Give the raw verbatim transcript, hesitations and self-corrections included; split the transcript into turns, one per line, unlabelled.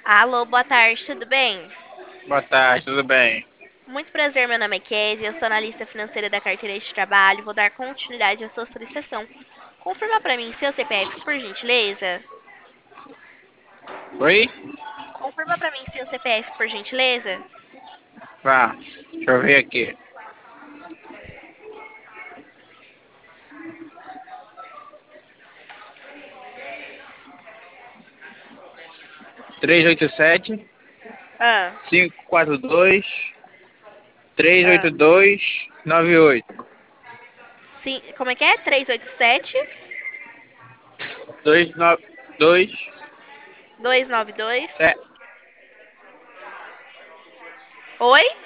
Alô, boa tarde, tudo bem?
Boa tarde, tudo bem?
Muito prazer, meu nome é Kézia, eu sou analista financeira da carteira de trabalho, vou dar continuidade à sua solicitação. Confirma para mim seu C P F, por gentileza?
Oi?
Confirma para mim seu C P F, por gentileza?
Vá, deixa eu ver aqui. três oito sete,
Ah,
cinco quatro dois, três
ah.
oito dois, nove oito.
Sim, como é que é? três oito sete,
dois nove dois,
dois nove dois.
é,
Oi?